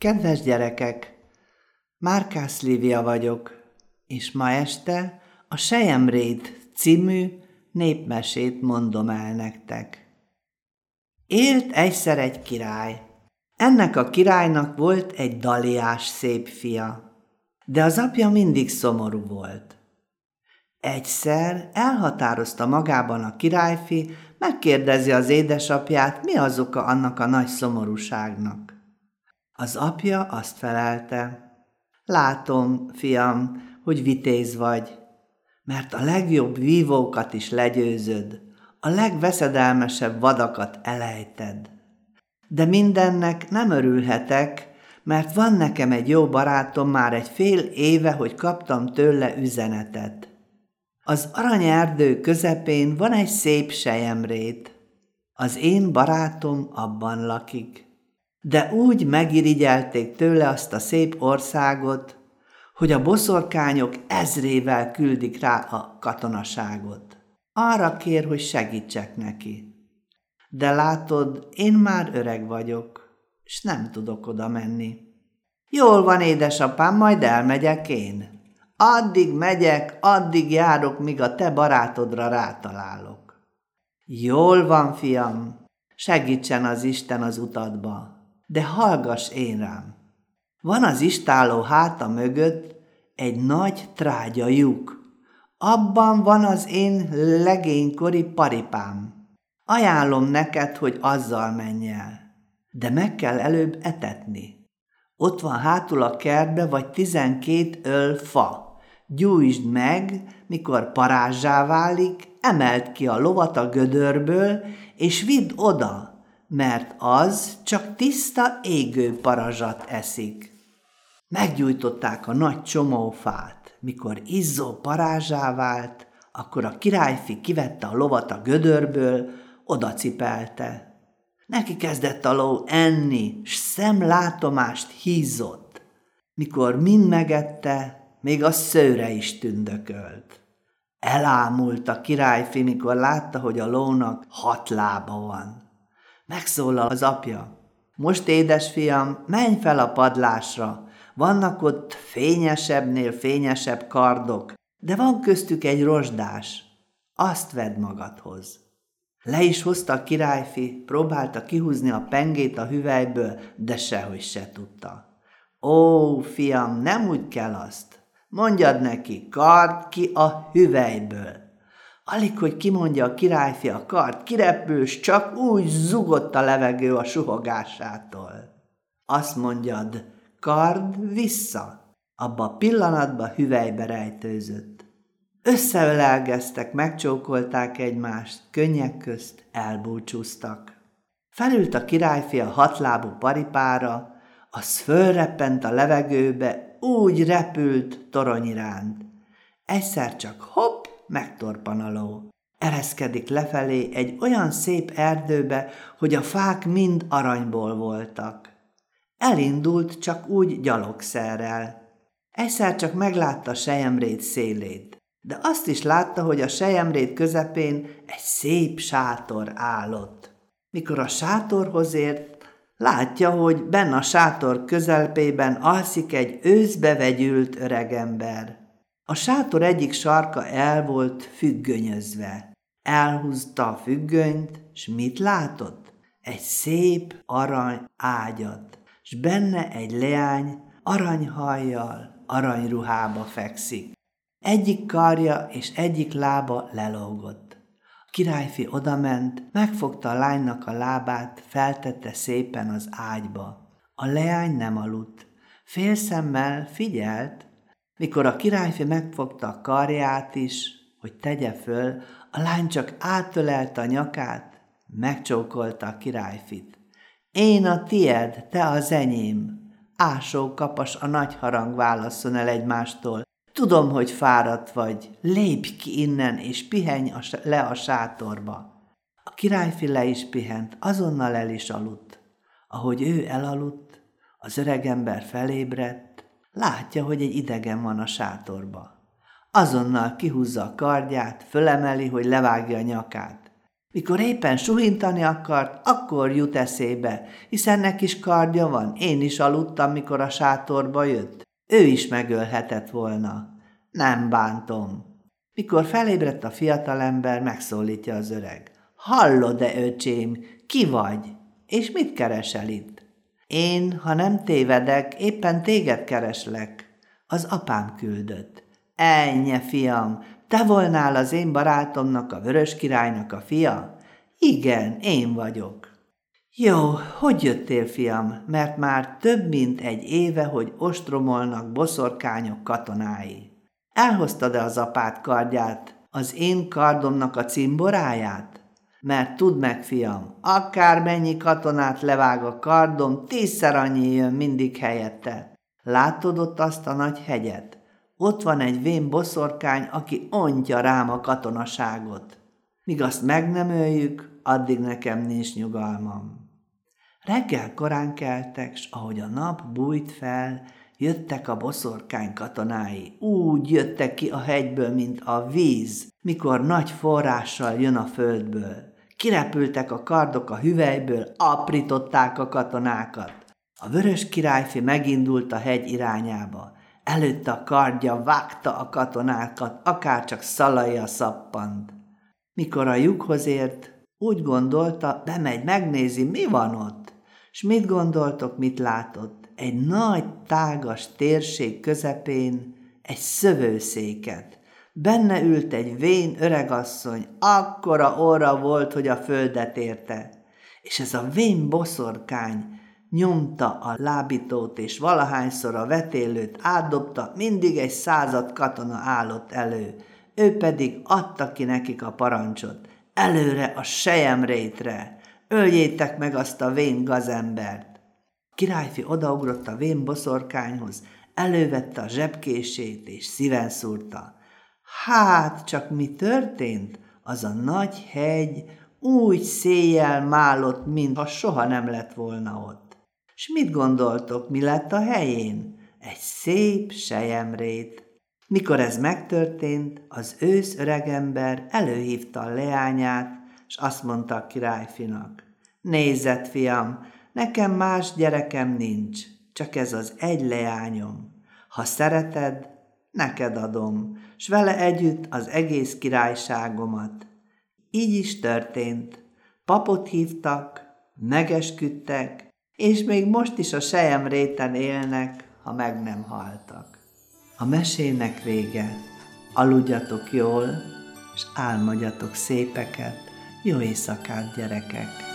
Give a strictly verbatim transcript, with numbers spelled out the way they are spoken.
Kedves gyerekek, Márkász Lívia vagyok, és ma este a Selyemréd című népmesét mondom el nektek. Élt egyszer egy király. Ennek a királynak volt egy daliás szép fia, de az apja mindig szomorú volt. Egyszer elhatározta magában a királyfi, megkérdezi az édesapját, mi az oka annak a nagy szomorúságnak. Az apja azt felelte: látom, fiam, hogy vitéz vagy, mert a legjobb vívókat is legyőzöd, a legveszedelmesebb vadakat elejted. De mindennek nem örülhetek, mert van nekem egy jó barátom már egy fél éve, hogy kaptam tőle üzenetet. Az aranyerdő közepén van egy szép selyemréd. Az én barátom abban lakik. De úgy megirigyelték tőle azt a szép országot, hogy a boszorkányok ezrével küldik rá a katonaságot. Arra kér, hogy segítsek neki. De látod, én már öreg vagyok, s nem tudok oda menni. Jól van, édesapám, majd elmegyek én. Addig megyek, addig járok, míg a te barátodra rátalálok. Jól van, fiam, segítsen az Isten az utadba, de hallgass én rám. Van az istálló háta mögött egy nagy trágya lyuk. Abban van az én legénykori paripám. Ajánlom neked, hogy azzal menj el, de meg kell előbb etetni. Ott van hátul a kertbe vagy tizenkét öl fa. Gyújtsd meg, mikor parázsá válik, emeld ki a lovat a gödörből, és vidd oda, mert az csak tiszta égő parazsat eszik. Meggyújtották a nagy csomófát. Mikor izzó parázsá vált, akkor a királyfi kivette a lovat a gödörből, odacipelte. Neki kezdett a ló enni, s szemlátomást hízott. Mikor mind megette, még a szőre is tündökölt. Elámult a királyfi, mikor látta, hogy a lónak hat lába van. Megszólal az apja: most, édesfiam, menj fel a padlásra, vannak ott fényesebbnél fényesebb kardok, de van köztük egy rozsdás, azt vedd magadhoz. Le is hozta a királyfi, próbálta kihúzni a pengét a hüvelyből, de sehogy se tudta. Ó, fiam, nem úgy kell azt. Mondjad neki, kard ki a hüvelyből. Alig, hogy kimondja a királyfi a kard, kirepül, s csak úgy zugott a levegő a suhogásától. Azt mondjad, kard vissza. Abba a pillanatban hüvelybe rejtőzött. Összeölelgeztek, megcsókolták egymást, könnyek közt elbúcsúztak. Felült a királyfi a hatlábú paripára, az fölreppent a levegőbe, úgy repült torony iránt. Egyszer csak hopp, megtorpan a ló. Ereszkedik lefelé egy olyan szép erdőbe, hogy a fák mind aranyból voltak. Elindult csak úgy gyalogszerrel. Egyszer csak meglátta a Selyemréd szélét, de azt is látta, hogy a Selyemréd közepén egy szép sátor állott. Mikor a sátorhoz ért, látja, hogy benn a sátor közelpében alszik egy őszbe vegyült öregember. A sátor egyik sarka el volt függönyözve. Elhúzta a függönyt, s mit látott? Egy szép arany ágyat, s benne egy leány aranyhajjal, aranyruhába fekszik. Egyik karja és egyik lába lelógott. A királyfi odament, megfogta a lánynak a lábát, feltette szépen az ágyba. A leány nem aludt. Félszemmel figyelt. Mikor a királyfi megfogta a karját is, hogy tegye föl, a lány csak átölelte a nyakát, megcsókolta a királyfit. Én a tied, te az enyém. Ásó kapas a nagy harang válasszon el egymástól. Tudom, hogy fáradt vagy, lépj ki innen, és pihenj a, le a sátorba. A királyfi le is pihent, azonnal el is aludt. Ahogy ő elaludt, az öregember felébredt, látja, hogy egy idegen van a sátorba. Azonnal kihúzza a kardját, fölemeli, hogy levágja a nyakát. Mikor éppen suhintani akart, akkor jut eszébe, hiszen neki is kardja van, én is aludtam, mikor a sátorba jött. Ő is megölhetett volna. Nem bántom. Mikor felébredt a fiatalember, megszólítja az öreg. Hallod-e, öcsém, ki vagy? És mit keresel itt? Én, ha nem tévedek, éppen téged kereslek. Az apám küldött. Ennyi, fiam, te volnál az én barátomnak, a Vörös királynak a fia? Igen, én vagyok. Jó, hogy jöttél, fiam, mert már több mint egy éve, hogy ostromolnak boszorkányok katonái. Elhoztad-e az apád kardját, az én kardomnak a cimboráját? Mert tudd meg, fiam, akármennyi katonát levág a kardom, tízszer annyi jön mindig helyette. Látod ott azt a nagy hegyet? Ott van egy vén boszorkány, aki ontja rám a katonaságot. Míg azt meg nem öljük, addig nekem nincs nyugalmam. Reggel korán keltek, s ahogy a nap bújt fel, jöttek a boszorkány katonái. Úgy jöttek ki a hegyből, mint a víz, mikor nagy forrással jön a földből. Kirepültek a kardok a hüvelyből, aprították a katonákat. A Vörös királyfi megindult a hegy irányába. Előtte a kardja vágta a katonákat, akárcsak szalaja szappant. Mikor a lyukhoz ért, úgy gondolta, bemegy, megnézi, mi van ott. S mit gondoltok, mit látott? Egy nagy, tágas térség közepén egy szövőszéket. Benne ült egy vén öregasszony, akkora orra volt, hogy a földet érte. És ez a vén boszorkány nyomta a lábítót, és valahányszor a vetélőt átdobta, mindig egy század katona állott elő. Ő pedig adta ki nekik a parancsot. Előre a selyemrétre! Öljétek meg azt a vén gazembert! Királyfi odaugrott a vén boszorkányhoz, elővette a zsebkését, és szíven szúrta. Hát, csak mi történt? Az a nagy hegy úgy széjjel málott, mintha soha nem lett volna ott. S mit gondoltok, mi lett a helyén? Egy szép selyemrét. Mikor ez megtörtént, az ősz öregember előhívta a leányát, s azt mondta a királyfinak. Nézzed, fiam, nekem más gyerekem nincs, csak ez az egy leányom. Ha szereted, neked adom, s vele együtt az egész királyságomat. Így is történt. Papot hívtak, megesküdtek, és még most is a selyemréten élnek, ha meg nem haltak. A mesének vége. Aludjatok jól, és álmodjatok szépeket. Jó éjszakát, gyerekek!